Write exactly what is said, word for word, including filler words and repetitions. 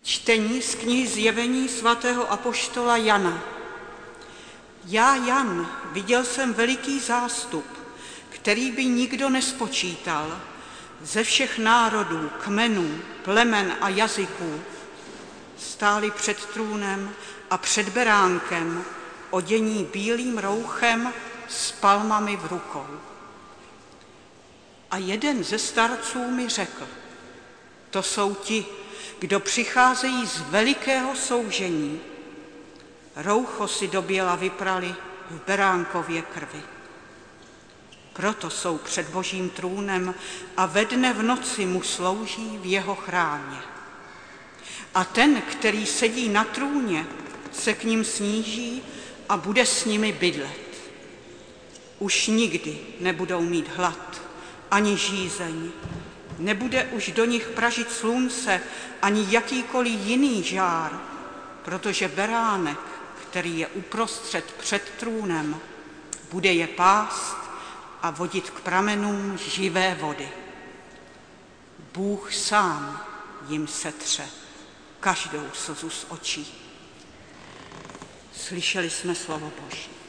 Čtení z knihy Zjevení svatého apoštola Jana. Já, Jan, viděl jsem veliký zástup, který by nikdo nespočítal, ze všech národů, kmenů, plemen a jazyků. Stáli před trůnem a před beránkem, odění bílým rouchem s palmami v rukou. A jeden ze starců mi řekl, to jsou ti, kdo přicházejí z velikého soužení. Roucho si do běla vyprali v beránkově krvi. Proto jsou před Božím trůnem a ve dne v noci mu slouží v jeho chrámě. A ten, který sedí na trůně, se k ním sníží a bude s nimi bydlet. Už nikdy nebudou mít hlad ani žízeň, nebude už do nich pražit slunce ani jakýkoliv jiný žár, protože beránek, který je uprostřed před trůnem, bude je pást a vodit k pramenům živé vody. Bůh sám jim setře každou slzu z očí. Slyšeli jsme slovo Boží.